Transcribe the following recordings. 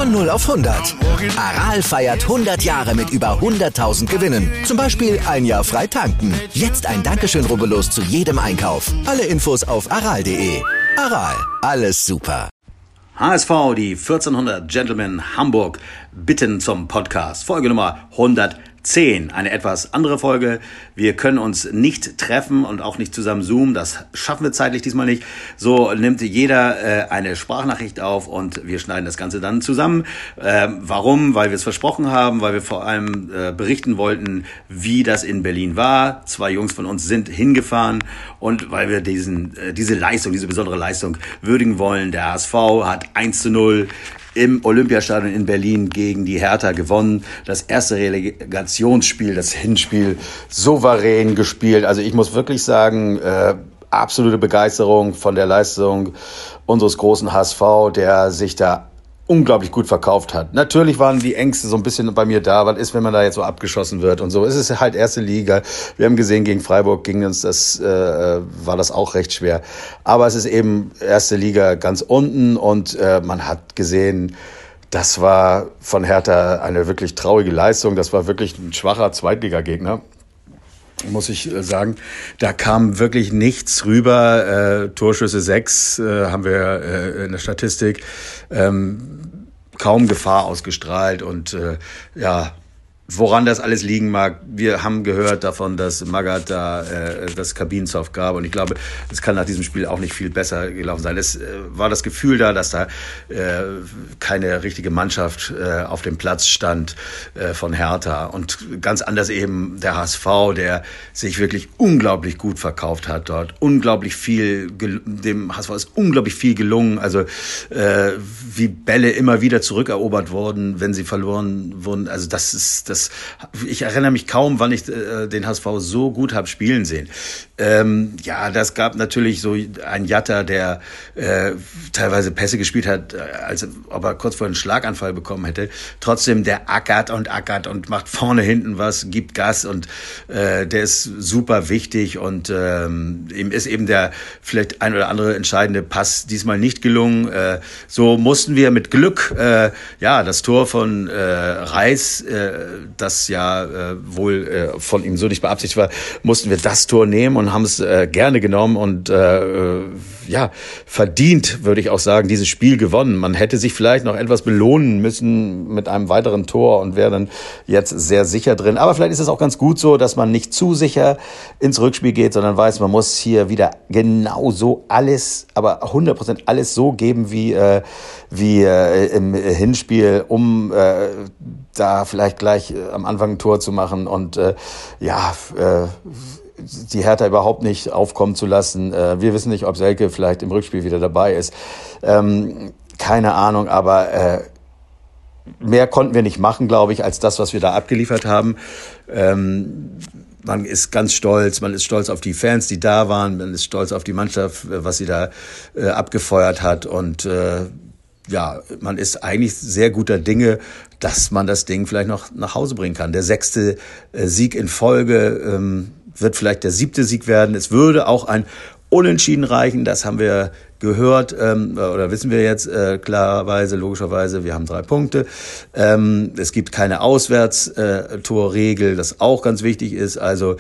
Von 0 auf 100. Aral feiert 100 Jahre mit über 100.000 Gewinnen. Zum Beispiel ein Jahr frei tanken. Jetzt ein Dankeschön, rubbellos zu jedem Einkauf. Alle Infos auf aral.de. Aral, alles super. HSV, die 1400 Gentlemen Hamburg bitten zum Podcast. Folge Nummer 110. Eine etwas andere Folge. Wir können uns nicht treffen und auch nicht zusammen zoomen. Das schaffen wir zeitlich diesmal nicht. So nimmt jeder eine Sprachnachricht auf und wir schneiden das Ganze dann zusammen. Warum? Weil wir es versprochen haben, weil wir vor allem berichten wollten, wie das in Berlin war. 2 Jungs von uns sind hingefahren und weil wir diese Leistung, diese besondere Leistung würdigen wollen. Der HSV hat 1:0 im Olympiastadion in Berlin gegen die Hertha gewonnen. Das erste Relegationsspiel, das Hinspiel, souverän gespielt. Also ich muss wirklich sagen, absolute Begeisterung von der Leistung unseres großen HSV, der sich da unglaublich gut verkauft hat. Natürlich waren die Ängste so ein bisschen bei mir da. Was ist, wenn man da jetzt so abgeschossen wird und so? Es ist halt erste Liga. Wir haben gesehen, gegen Freiburg ging uns war das auch recht schwer. Aber es ist eben erste Liga ganz unten und man hat gesehen, das war von Hertha eine wirklich traurige Leistung. Das war wirklich ein schwacher Zweitligagegner, muss ich sagen. Da kam wirklich nichts rüber. Torschüsse 6 haben wir in der Statistik. Kaum Gefahr ausgestrahlt und woran das alles liegen mag, wir haben gehört davon, dass Magath da das Kabinenzoff gab und ich glaube, es kann nach diesem Spiel auch nicht viel besser gelaufen sein. Es war das Gefühl da, dass da keine richtige Mannschaft auf dem Platz stand von Hertha und ganz anders eben der HSV, der sich wirklich unglaublich gut verkauft hat dort. Dem HSV ist unglaublich viel gelungen, also wie Bälle immer wieder zurückerobert wurden, wenn sie verloren wurden. Also ich erinnere mich kaum, wann ich den HSV so gut habe spielen sehen. Das gab natürlich so einen Jatta, der teilweise Pässe gespielt hat, als ob er kurz vor einen Schlaganfall bekommen hätte. Trotzdem, der ackert und macht vorne, hinten was, gibt Gas und der ist super wichtig und ihm ist eben der vielleicht ein oder andere entscheidende Pass diesmal nicht gelungen. So mussten wir mit Glück das Tor von Reis, das wohl von ihm so nicht beabsichtigt war, mussten wir das Tor nehmen und haben es gerne genommen und verdient, würde ich auch sagen, dieses Spiel gewonnen. Man hätte sich vielleicht noch etwas belohnen müssen mit einem weiteren Tor und wäre dann jetzt sehr sicher drin. Aber vielleicht ist es auch ganz gut so, dass man nicht zu sicher ins Rückspiel geht, sondern weiß, man muss hier wieder genau so alles, aber 100% alles so geben wie im Hinspiel, um da vielleicht gleich am Anfang ein Tor zu machen und die Hertha überhaupt nicht aufkommen zu lassen. Wir wissen nicht, ob Selke vielleicht im Rückspiel wieder dabei ist. Keine Ahnung, aber mehr konnten wir nicht machen, glaube ich, als das, was wir da abgeliefert haben. Man ist ganz stolz, man ist stolz auf die Fans, die da waren, man ist stolz auf die Mannschaft, was sie da abgefeuert hat und man ist eigentlich sehr guter Dinge, dass man das Ding vielleicht noch nach Hause bringen kann. Der 6. Sieg in Folge wird vielleicht der 7. Sieg werden. Es würde auch ein Unentschieden reichen, das haben wir gehört oder wissen wir jetzt klarerweise, logischerweise, wir haben 3 Punkte. Es gibt keine Auswärtstorregel, das auch ganz wichtig ist. Also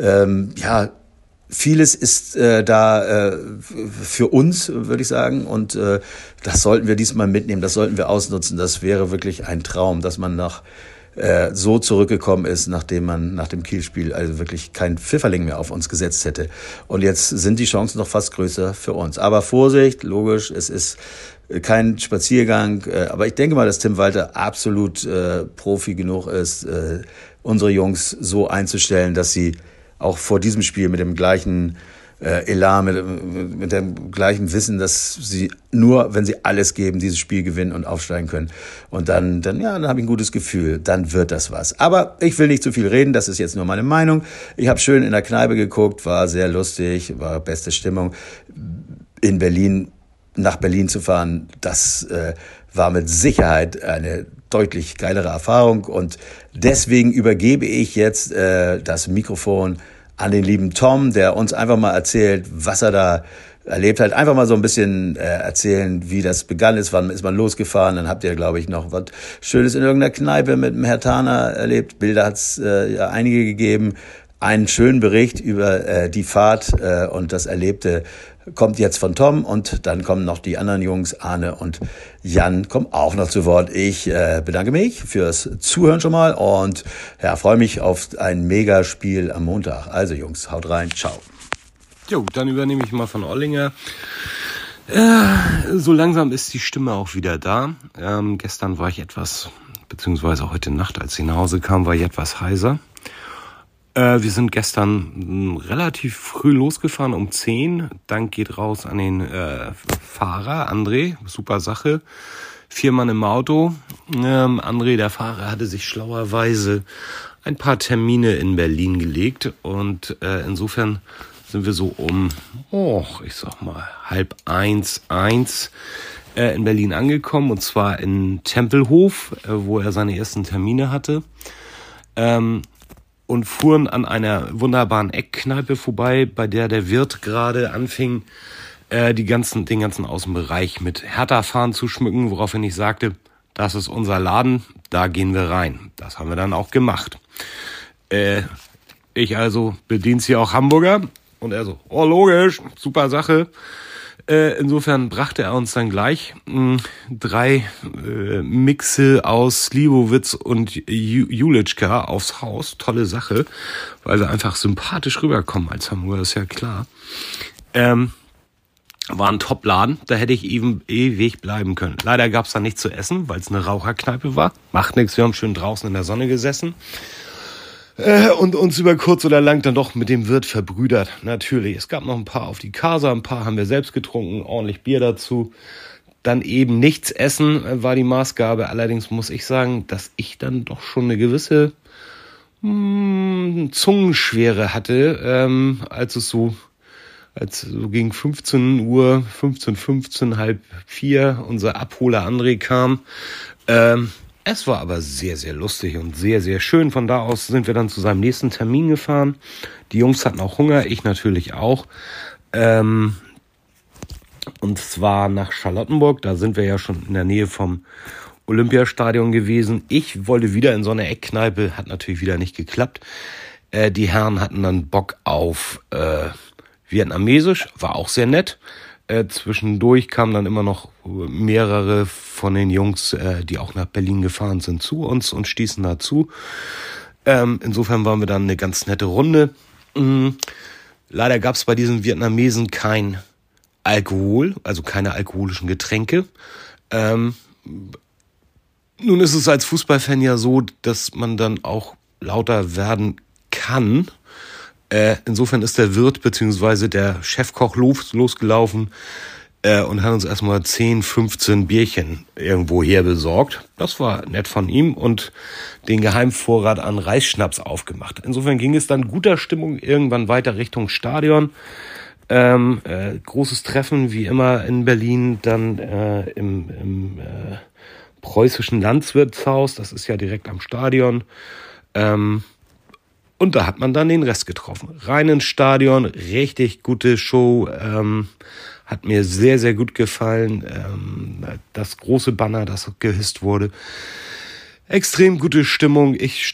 vieles ist für uns, würde ich sagen, und das sollten wir diesmal mitnehmen, das sollten wir ausnutzen. Das wäre wirklich ein Traum, dass man so zurückgekommen ist, nachdem man nach dem Kiel-Spiel also wirklich kein Pfifferling mehr auf uns gesetzt hätte. Und jetzt sind die Chancen noch fast größer für uns. Aber Vorsicht, logisch, es ist kein Spaziergang. Aber ich denke mal, dass Tim Walter absolut Profi genug ist, unsere Jungs so einzustellen, dass sie auch vor diesem Spiel mit dem gleichen Elan, mit dem gleichen Wissen, dass sie nur, wenn sie alles geben, dieses Spiel gewinnen und aufsteigen können. Und dann habe ich ein gutes Gefühl, dann wird das was. Aber ich will nicht zu viel reden, das ist jetzt nur meine Meinung. Ich habe schön in der Kneipe geguckt, war sehr lustig, war beste Stimmung. In Berlin, nach Berlin zu fahren, das war mit Sicherheit eine deutlich geilere Erfahrung und deswegen übergebe ich jetzt das Mikrofon an den lieben Tom, der uns einfach mal erzählt, was er da erlebt halt. Einfach mal so ein bisschen erzählen, wie das begann ist, wann ist man losgefahren. Dann habt ihr, glaube ich, noch was Schönes in irgendeiner Kneipe mit dem Herr Thaner erlebt. Bilder hat's ja einige gegeben. Einen schönen Bericht über die Fahrt und das Erlebte kommt jetzt von Tom und dann kommen noch die anderen Jungs, Arne und Jan, kommen auch noch zu Wort. Ich bedanke mich fürs Zuhören schon mal und ja, freue mich auf ein Megaspiel am Montag. Also Jungs, haut rein, ciao. Jo, dann übernehme ich mal von Ollinger. So langsam ist die Stimme auch wieder da. Gestern war ich beziehungsweise heute Nacht, als ich nach Hause kam, war ich etwas heiser. Wir sind gestern relativ früh losgefahren, um 10. Dank geht raus an den Fahrer, André, super Sache. 4 Mann im Auto. André, der Fahrer, hatte sich schlauerweise ein paar Termine in Berlin gelegt. Und insofern sind wir so um, ich sag mal, 12:30 in Berlin angekommen. Und zwar in Tempelhof, wo er seine ersten Termine hatte. Und fuhren an einer wunderbaren Eckkneipe vorbei, bei der Wirt gerade anfing, den ganzen Außenbereich mit Hertha-Fahnen zu schmücken, woraufhin ich sagte, das ist unser Laden, da gehen wir rein. Das haben wir dann auch gemacht. Ich also, bedienst hier auch Hamburger? Und er so, logisch, super Sache. Insofern brachte er uns dann gleich 3 Mixe aus Slivovitz und Julitschka aufs Haus. Tolle Sache, weil sie einfach sympathisch rüberkommen als Hamburger, ist ja klar. War ein Top-Laden, da hätte ich eben ewig bleiben können. Leider gab's da nichts zu essen, weil es eine Raucherkneipe war. Macht nichts, wir haben schön draußen in der Sonne gesessen. Und uns über kurz oder lang dann doch mit dem Wirt verbrüdert. Natürlich, es gab noch ein paar auf die Casa, ein paar haben wir selbst getrunken, ordentlich Bier dazu. Dann eben nichts essen war die Maßgabe. Allerdings muss ich sagen, dass ich dann doch schon eine gewisse Zungenschwere hatte, als so gegen 15 Uhr, 15, halb 4, unser Abholer André kam. Es war aber sehr, sehr lustig und sehr, sehr schön. Von da aus sind wir dann zu seinem nächsten Termin gefahren. Die Jungs hatten auch Hunger, ich natürlich auch. Und zwar nach Charlottenburg. Da sind wir ja schon in der Nähe vom Olympiastadion gewesen. Ich wollte wieder in so eine Eckkneipe, hat natürlich wieder nicht geklappt. Die Herren hatten dann Bock auf Vietnamesisch, war auch sehr nett. Zwischendurch kamen dann immer noch mehrere von den Jungs, die auch nach Berlin gefahren sind, zu uns und stießen dazu. Insofern waren wir dann eine ganz nette Runde. Leider gab es bei diesen Vietnamesen kein Alkohol, also keine alkoholischen Getränke. Nun ist es als Fußballfan ja so, dass man dann auch lauter werden kann. Insofern ist der Wirt bzw. der Chefkoch losgelaufen und hat uns erstmal 10, 15 Bierchen irgendwo her besorgt. Das war nett von ihm und den Geheimvorrat an Reisschnaps aufgemacht. Insofern ging es dann guter Stimmung irgendwann weiter Richtung Stadion. Großes Treffen wie immer in Berlin, dann im preußischen Landwirtshaus, das ist ja direkt am Stadion. Und da hat man dann den Rest getroffen. Rein ins Stadion, richtig gute Show, hat mir sehr, sehr gut gefallen. Das große Banner, das gehisst wurde. Extrem gute Stimmung. Wir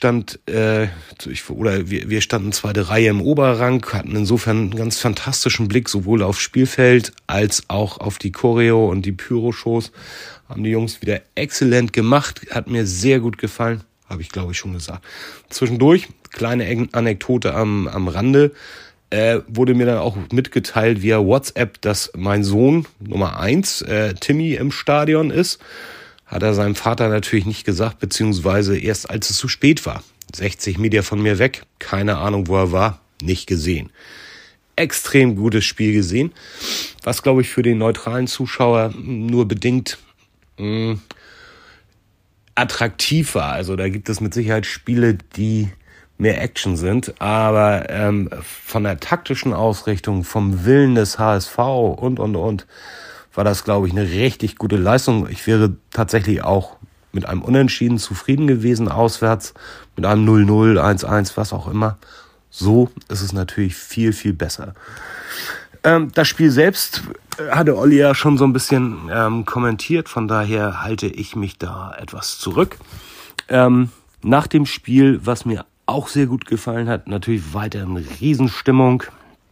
standen zweite Reihe im Oberrang, hatten insofern einen ganz fantastischen Blick sowohl aufs Spielfeld als auch auf die Choreo und die Pyro-Shows. Haben die Jungs wieder exzellent gemacht, hat mir sehr gut gefallen. Habe ich, glaube ich, schon gesagt. Zwischendurch, kleine Anekdote am Rande, wurde mir dann auch mitgeteilt via WhatsApp, dass mein Sohn Nummer 1, Timmy, im Stadion ist. Hat er seinem Vater natürlich nicht gesagt, beziehungsweise erst als es zu spät war. 60 Meter von mir weg, keine Ahnung, wo er war, nicht gesehen. Extrem gutes Spiel gesehen, was, glaube ich, für den neutralen Zuschauer nur bedingt attraktiv war. Also da gibt es mit Sicherheit Spiele, die mehr Action sind, aber von der taktischen Ausrichtung, vom Willen des HSV und war das, glaube ich, eine richtig gute Leistung. Ich wäre tatsächlich auch mit einem Unentschieden zufrieden gewesen auswärts, mit einem 0-0, 1-1, was auch immer. So ist es natürlich viel, viel besser. Das Spiel selbst hatte Olli ja schon so ein bisschen kommentiert, von daher halte ich mich da etwas zurück. Nach dem Spiel, was mir auch sehr gut gefallen hat, natürlich weiterhin Riesenstimmung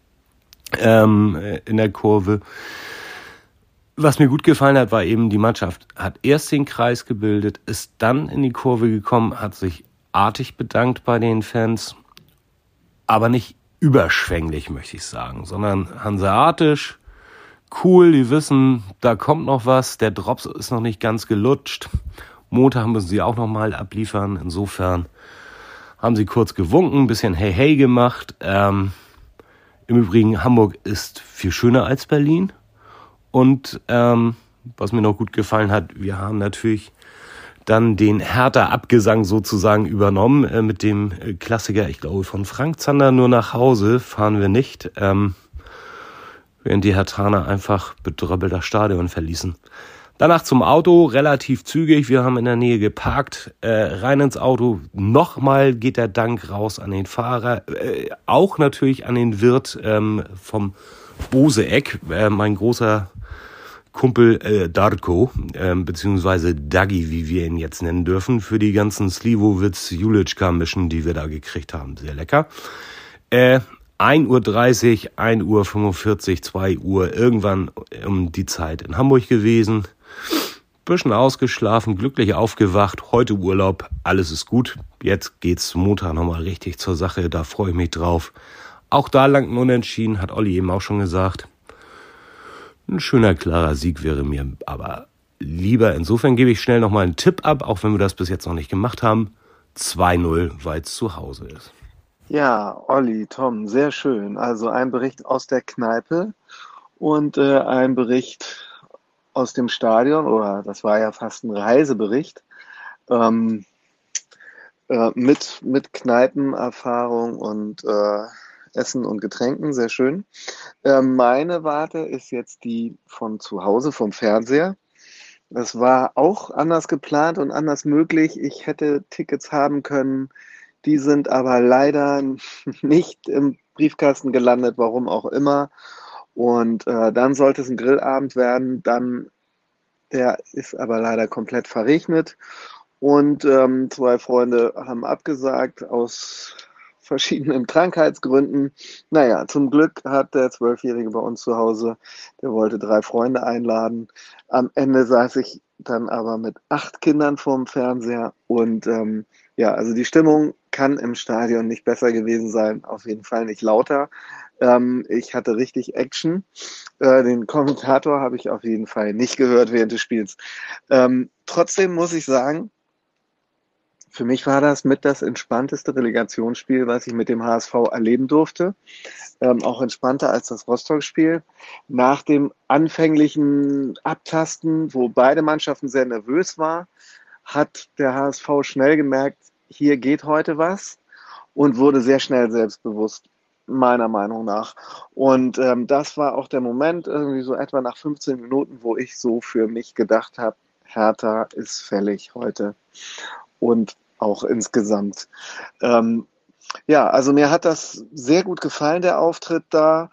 in der Kurve. Was mir gut gefallen hat, war eben, die Mannschaft hat erst den Kreis gebildet, ist dann in die Kurve gekommen, hat sich artig bedankt bei den Fans, aber nicht überschwänglich, möchte ich sagen, sondern hanseatisch, cool, die wissen, da kommt noch was, der Drops ist noch nicht ganz gelutscht, Montag müssen sie auch noch mal abliefern, insofern haben sie kurz gewunken, ein bisschen hey hey gemacht. Im Übrigen, Hamburg ist viel schöner als Berlin. Und was mir noch gut gefallen hat, wir haben natürlich dann den Hertha-Abgesang sozusagen übernommen mit dem Klassiker, ich glaube von Frank Zander, nur nach Hause fahren wir nicht, während die Herthaner einfach bedröppelt das Stadion verließen. Danach zum Auto, relativ zügig, wir haben in der Nähe geparkt, rein ins Auto, nochmal geht der Dank raus an den Fahrer, auch natürlich an den Wirt vom Bose-Eck, mein großer Kumpel Darko, beziehungsweise Dagi, wie wir ihn jetzt nennen dürfen, für die ganzen Slivovitz-Julitschka-Mischen, die wir da gekriegt haben. Sehr lecker. 1:30 Uhr, 1:45 Uhr, 2 Uhr, irgendwann um die Zeit in Hamburg gewesen. Bisschen ausgeschlafen, glücklich aufgewacht, heute Urlaub, alles ist gut. Jetzt geht's Montag nochmal richtig zur Sache, da freue ich mich drauf. Auch da lang ein Unentschieden, hat Olli eben auch schon gesagt. Ein schöner, klarer Sieg wäre mir aber lieber. Insofern gebe ich schnell nochmal einen Tipp ab, auch wenn wir das bis jetzt noch nicht gemacht haben. 2:0, weil es zu Hause ist. Ja, Olli, Tom, sehr schön. Also ein Bericht aus der Kneipe und ein Bericht aus dem Stadion, oder das war ja fast ein Reisebericht, mit Kneipenerfahrung und Essen und Getränken, sehr schön. Meine Warte ist jetzt die von zu Hause, vom Fernseher. Das war auch anders geplant und anders möglich. Ich hätte Tickets haben können, die sind aber leider nicht im Briefkasten gelandet, warum auch immer. Und dann sollte es ein Grillabend werden, der ist aber leider komplett verregnet. Und 2 Freunde haben abgesagt aus verschiedenen Krankheitsgründen. Naja, zum Glück hat der 12-Jährige bei uns zu Hause, der wollte 3 Freunde einladen. Am Ende saß ich dann aber mit 8 Kindern vorm Fernseher und ja, also die Stimmung kann im Stadion nicht besser gewesen sein, auf jeden Fall nicht lauter. Ich hatte richtig Action. Den Kommentator habe ich auf jeden Fall nicht gehört während des Spiels. Trotzdem muss ich sagen, für mich war das mit das entspannteste Relegationsspiel, was ich mit dem HSV erleben durfte. Auch entspannter als das Rostock-Spiel. Nach dem anfänglichen Abtasten, wo beide Mannschaften sehr nervös waren, hat der HSV schnell gemerkt, hier geht heute was und wurde sehr schnell selbstbewusst, meiner Meinung nach. Und das war auch der Moment, irgendwie so etwa nach 15 Minuten, wo ich so für mich gedacht habe, Hertha ist fällig heute. Und auch insgesamt. Ja, also mir hat das sehr gut gefallen, der Auftritt da.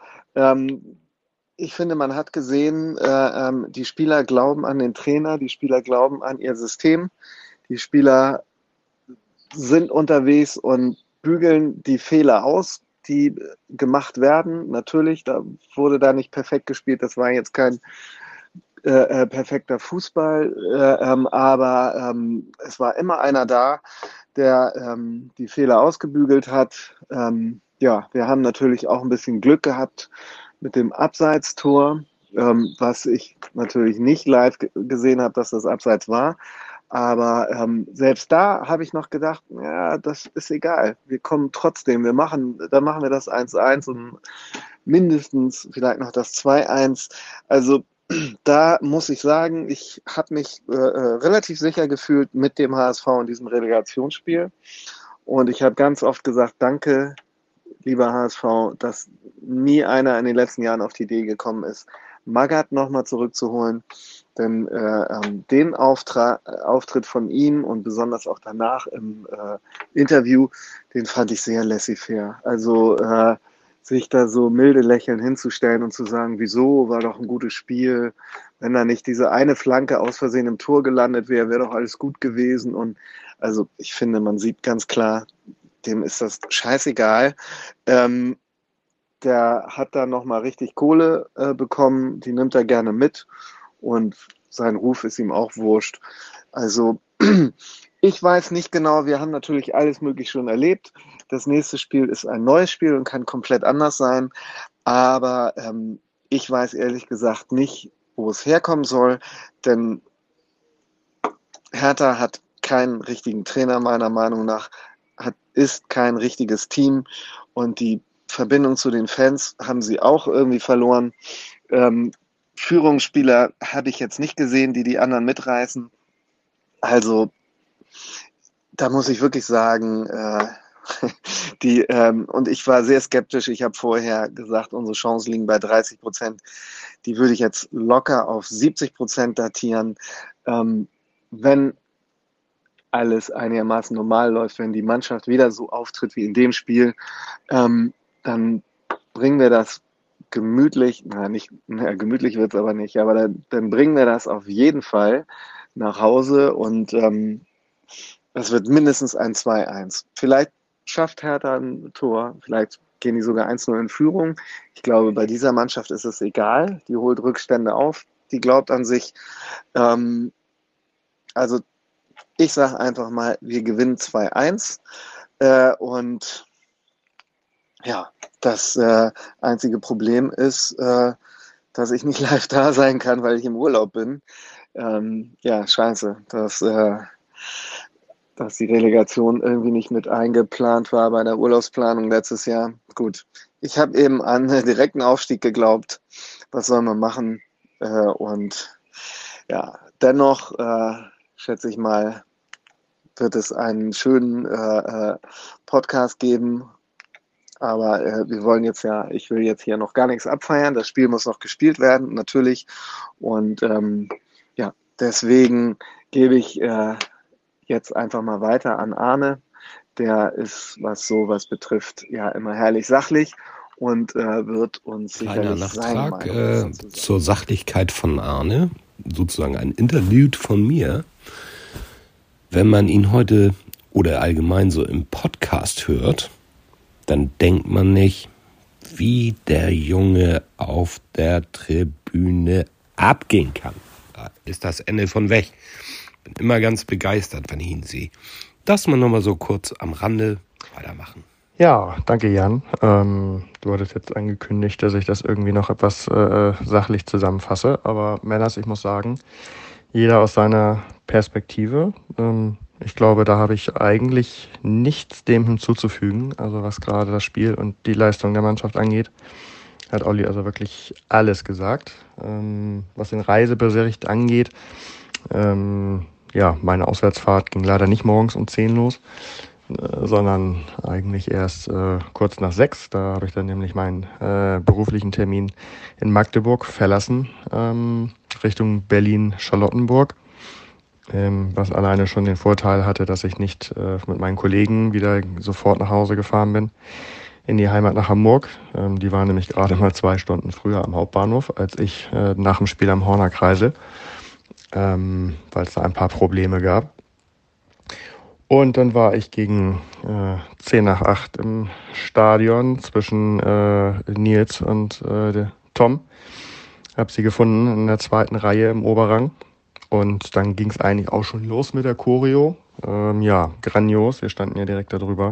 Ich finde, man hat gesehen, die Spieler glauben an den Trainer, die Spieler glauben an ihr System, die Spieler sind unterwegs und bügeln die Fehler aus, die gemacht werden. Natürlich, da wurde da nicht perfekt gespielt, das war jetzt kein perfekter Fußball, aber es war immer einer da, der die Fehler ausgebügelt hat. Ja, wir haben natürlich auch ein bisschen Glück gehabt mit dem Abseitstor, was ich natürlich nicht live gesehen habe, dass das Abseits war. Aber selbst da habe ich noch gedacht, ja, das ist egal. Wir kommen trotzdem. Dann machen wir das 1:1 und mindestens vielleicht noch das 2:1. Also da muss ich sagen, ich habe mich relativ sicher gefühlt mit dem HSV in diesem Relegationsspiel. Und ich habe ganz oft gesagt, danke, lieber HSV, dass nie einer in den letzten Jahren auf die Idee gekommen ist, Magath nochmal zurückzuholen. Denn den Auftritt von ihm und besonders auch danach im Interview, den fand ich sehr laissez-faire. Also sich da so milde lächeln hinzustellen und zu sagen, wieso, war doch ein gutes Spiel. Wenn da nicht diese eine Flanke aus Versehen im Tor gelandet wäre, wäre doch alles gut gewesen. Und also ich finde, man sieht ganz klar, dem ist das scheißegal. Der hat da nochmal richtig Kohle bekommen, die nimmt er gerne mit und sein Ruf ist ihm auch wurscht. Also ich weiß nicht genau, wir haben natürlich alles Mögliche schon erlebt. Das nächste Spiel ist ein neues Spiel und kann komplett anders sein, aber ich weiß ehrlich gesagt nicht, wo es herkommen soll, denn Hertha hat keinen richtigen Trainer meiner Meinung nach, ist kein richtiges Team und die Verbindung zu den Fans haben sie auch irgendwie verloren. Führungsspieler habe ich jetzt nicht gesehen, die anderen mitreißen. Also da muss ich wirklich sagen, und ich war sehr skeptisch. Ich habe vorher gesagt, unsere Chancen liegen bei 30%. Die würde ich jetzt locker auf 70% datieren. Wenn alles einigermaßen normal läuft, wenn die Mannschaft wieder so auftritt wie in dem Spiel, dann bringen wir das gemütlich, gemütlich wird es aber nicht, aber dann bringen wir das auf jeden Fall nach Hause und es wird mindestens ein 2-1. Vielleicht schafft Hertha ein Tor, vielleicht gehen die sogar 1-0 in Führung. Ich glaube, bei dieser Mannschaft ist es egal. Die holt Rückstände auf, die glaubt an sich. Also ich sage einfach mal, wir gewinnen 2-1 und ja, das einzige Problem ist, dass ich nicht live da sein kann, weil ich im Urlaub bin. Ja, scheiße, dass die Relegation irgendwie nicht mit eingeplant war bei der Urlaubsplanung letztes Jahr. Gut, ich habe eben an direkten Aufstieg geglaubt. Was soll man machen? Und ja, dennoch schätze ich mal, wird es einen schönen Podcast geben. Aber ich will jetzt hier noch gar nichts abfeiern. Das Spiel muss noch gespielt werden, natürlich. Und deswegen gebe ich jetzt einfach mal weiter an Arne. Der ist, was sowas betrifft, ja immer herrlich sachlich und wird uns sicherlich seine Meinung zur Sachlichkeit von Arne, sozusagen ein Interlude von mir. Wenn man ihn heute oder allgemein so im Podcast hört, dann denkt man nicht, wie der Junge auf der Tribüne abgehen kann. Da ist das Ende von weg. Bin immer ganz begeistert, wenn ich ihn sehe. Das mal nochmal so kurz am Rande weitermachen. Ja, danke Jan. Du hattest jetzt angekündigt, dass ich das irgendwie noch etwas sachlich zusammenfasse. Aber Männers, ich muss sagen, jeder aus seiner Perspektive. Ich glaube, da habe ich eigentlich nichts dem hinzuzufügen, also was gerade das Spiel und die Leistung der Mannschaft angeht. Hat Olli also wirklich alles gesagt. Was den Reisebericht angeht, meine Auswärtsfahrt ging leider nicht morgens um 10 los, sondern eigentlich erst kurz nach 6. Da habe ich dann nämlich meinen beruflichen Termin in Magdeburg verlassen, Richtung Berlin-Charlottenburg. Was alleine schon den Vorteil hatte, dass ich nicht mit meinen Kollegen wieder sofort nach Hause gefahren bin in die Heimat nach Hamburg. Die waren nämlich gerade mal 2 Stunden früher am Hauptbahnhof, als ich nach dem Spiel am Horner Kreisel, weil es da ein paar Probleme gab. Und dann war ich gegen 10 nach 8 im Stadion zwischen Nils und Tom. Habe sie gefunden in der 2. Reihe im Oberrang. Und dann ging es eigentlich auch schon los mit der Choreo. Grandios, wir standen ja direkt da drüber.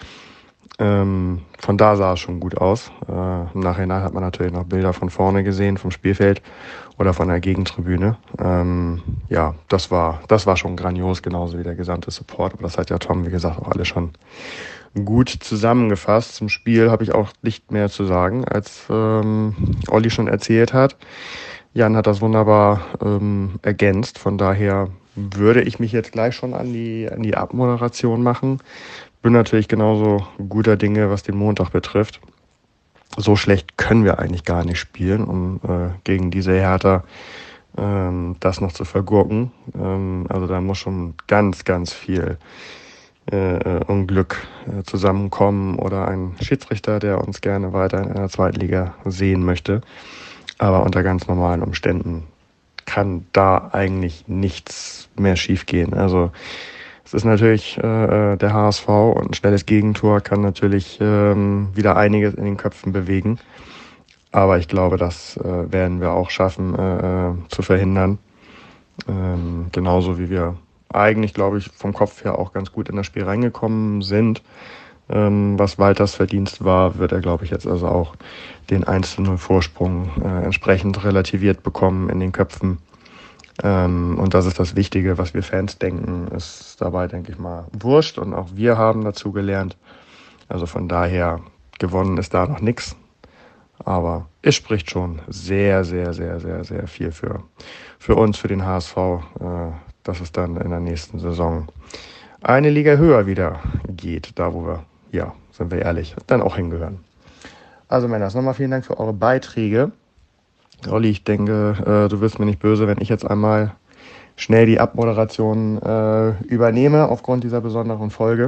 Von da sah es schon gut aus. Im Nachhinein hat man natürlich noch Bilder von vorne gesehen, vom Spielfeld oder von der Gegentribüne. Das war schon grandios, genauso wie der gesamte Support. Aber das hat ja Tom, wie gesagt, auch alles schon gut zusammengefasst. Zum Spiel habe ich auch nicht mehr zu sagen, als Olli schon erzählt hat. Jan hat das wunderbar ergänzt. Von daher würde ich mich jetzt gleich schon an die Abmoderation machen. Bin natürlich genauso guter Dinge, was den Montag betrifft. So schlecht können wir eigentlich gar nicht spielen, um gegen diese Hertha das noch zu vergurken. Also da muss schon ganz, ganz viel Unglück zusammenkommen oder ein Schiedsrichter, der uns gerne weiter in einer Zweitliga sehen möchte. Aber unter ganz normalen Umständen kann da eigentlich nichts mehr schiefgehen. Also es ist natürlich der HSV und ein schnelles Gegentor kann natürlich wieder einiges in den Köpfen bewegen. Aber ich glaube, das werden wir auch schaffen zu verhindern. Genauso wie wir eigentlich, glaube ich, vom Kopf her auch ganz gut in das Spiel reingekommen sind. Was Walters Verdienst war, wird er, glaube ich, jetzt also auch den 1:0 Vorsprung entsprechend relativiert bekommen in den Köpfen. Und das ist das Wichtige, was wir Fans denken, ist dabei, denke ich mal, wurscht. Und auch wir haben dazu gelernt. Also von daher, gewonnen ist da noch nichts. Aber es spricht schon sehr, sehr, sehr, sehr, sehr viel für uns, für den HSV, dass es dann in der nächsten Saison eine Liga höher wieder geht, da wo wir, ja, sind wir ehrlich, dann auch hingehören. Also Männers, nochmal vielen Dank für eure Beiträge. Olli, ich denke, du wirst mir nicht böse, wenn ich jetzt einmal schnell die Abmoderation übernehme aufgrund dieser besonderen Folge.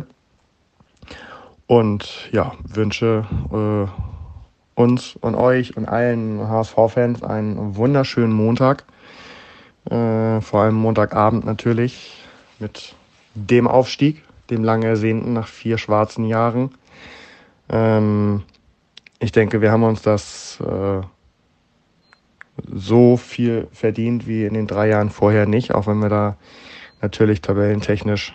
Und ja, wünsche uns und euch und allen HSV-Fans einen wunderschönen Montag. Vor allem Montagabend natürlich mit dem Aufstieg, dem lang ersehnten nach 4 schwarzen Jahren. Ich denke, wir haben uns das so viel verdient wie in den 3 Jahren vorher nicht, auch wenn wir da natürlich tabellentechnisch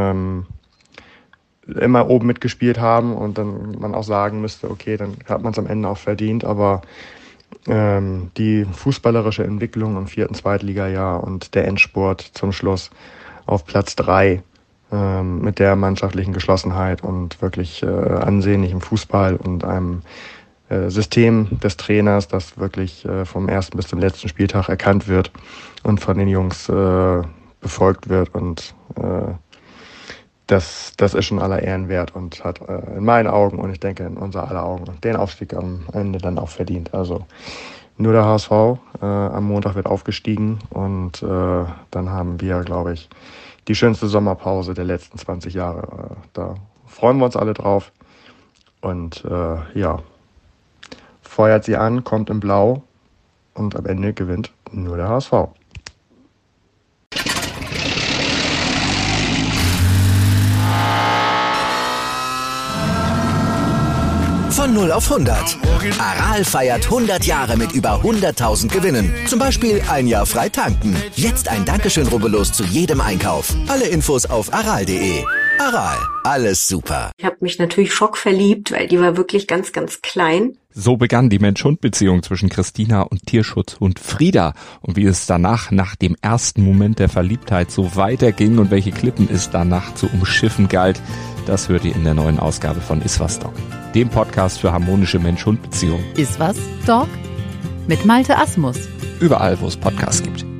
immer oben mitgespielt haben und dann man auch sagen müsste, okay, dann hat man es am Ende auch verdient, aber die fußballerische Entwicklung im 4. Zweitligajahr und der Endspurt zum Schluss auf Platz 3 mit der mannschaftlichen Geschlossenheit und wirklich ansehnlichem Fußball und einem System des Trainers, das wirklich vom ersten bis zum letzten Spieltag erkannt wird und von den Jungs befolgt wird. Und das ist schon aller Ehren wert und hat in meinen Augen und ich denke in unser aller Augen den Aufstieg am Ende dann auch verdient. Also nur der HSV am Montag wird aufgestiegen und dann haben wir, glaube ich, die schönste Sommerpause der letzten 20 Jahre. Da freuen wir uns alle drauf. Und ja, feuert sie an, kommt in Blau und am Ende gewinnt nur der HSV. Von 0 auf 100. Aral feiert 100 Jahre mit über 100.000 Gewinnen. Zum Beispiel ein Jahr frei tanken. Jetzt ein Dankeschön, rubbellos zu jedem Einkauf. Alle Infos auf aral.de. Aral, alles super. Ich habe mich natürlich schockverliebt, weil die war wirklich ganz, ganz klein. So begann die Mensch-Hund-Beziehung zwischen Christina und Tierschutzhund Frieda. Und wie es danach, nach dem ersten Moment der Verliebtheit, so weiterging und welche Klippen es danach zu umschiffen galt, das hört ihr in der neuen Ausgabe von Iswas Dog, dem Podcast für harmonische Mensch-Hund-Beziehungen. Iswas Dog mit Malte Asmus. Überall, wo es Podcasts gibt.